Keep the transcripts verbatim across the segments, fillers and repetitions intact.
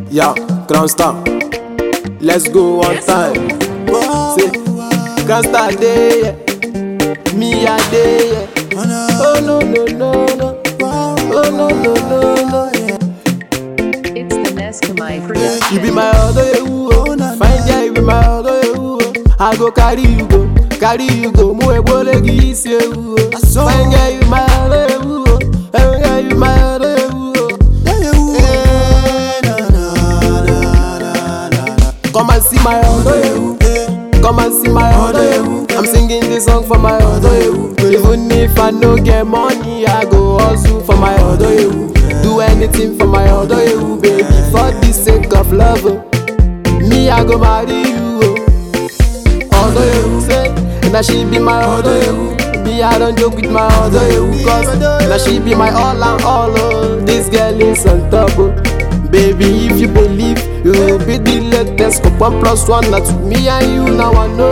Yeah, Crown Star. Let's go one time. Say, Crown Star day, yeah. Me a day, yeah. Oh no no no no. Oh no no no no. It's the Neskamai production. You be my other you, fine girl. You be my other you. I go carry you go, carry you go. Mwe bole gisi you. Fine girl, you my other you. Fine girl, you my other you. Come and see my other you. Come and see my other you. I'm singing this song for my other you. Even if I no get money, I go hustle for my other you. Do anything for my other you, baby, for the sake of love. Me, I go marry you. Other you, say, now she be my other you. Me, I don't joke with my other you, cause now she be my all and all. Oh. This girl is on top. Oh. Baby, if you believe, you will be the latest. One plus one, not me and you, now I know.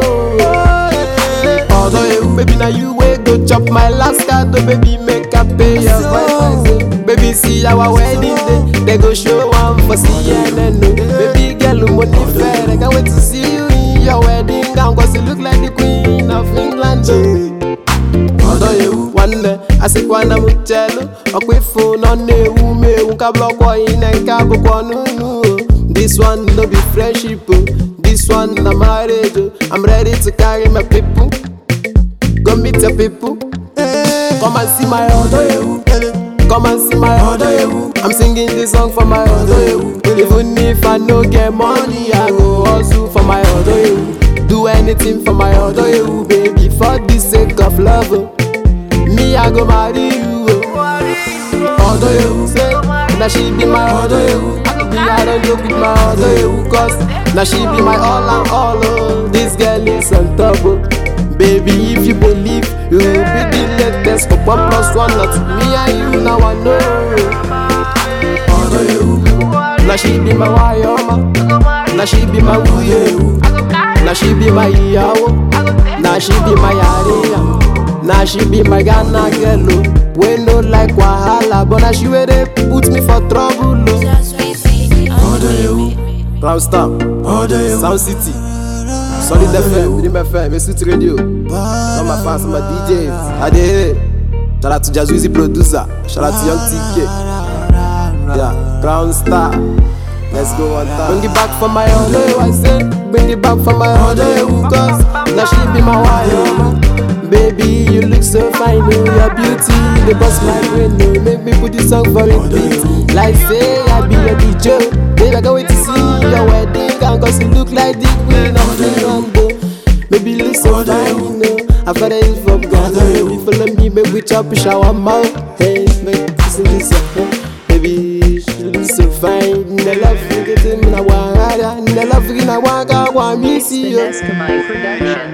Other you, baby, now you way go chop my last card. Oh, baby, make a pay your price. Baby, see our wedding day. They go show one for C N N. Baby, girl, money fair. I can't wait to see you in your wedding gown, cause you look like the queen of England. Other you, one day, I say, Kwana Muchelo. A quick phone on the woman who can block in and cabo. This one, no be friendship. This one, I'm married. I'm ready to carry my people. Go meet your people. Come and see my other you. Come and see my other you. I'm singing this song for my other you. Even if I no get money, I go hustle for my other you. Do anything for my other you, baby, for the sake of love. Me, I go marry you. Other you, say, now she be my other you. Me, I don't joke with my other you, cause now she be my all and all. Oh. This girl is on top. Oh. Baby, if you believe, you will be the latest. For one plus one, not me and you, now I know. Other you, now she be my wayoma. Now she be my wuye. Now she be my yawo. Now she be my area. Now she be my Ghana girl. We no like wahala, but now she where they put me for trouble. Other you, Crown Star, Sound City, Solid F M, Dream F M, Mesut Radio. All my fans, my D Js, I did. Shout out to Jazwizi producer. Shout out to Young T K. Yeah, Crown Star. Let's go one time. Bring it back for my other you, I say. Bring it back for my other you, cause now she be my wife. Baby, you look so fine, oh, your beauty, they bust my brain, oh. Make me put this song for repeat. Like say, I be your D J. Baby, I can't wait to see your wedding gown, cause you look like the queen of England. Baby, you look so fine, you know. I've got it from Ghana. Baby, follow me, make we chop a shower mouth. Hey, make this in this song. Baby, you look so fine. I love you, get him in a one. I love you in a one. I want me see you. Neskamai production.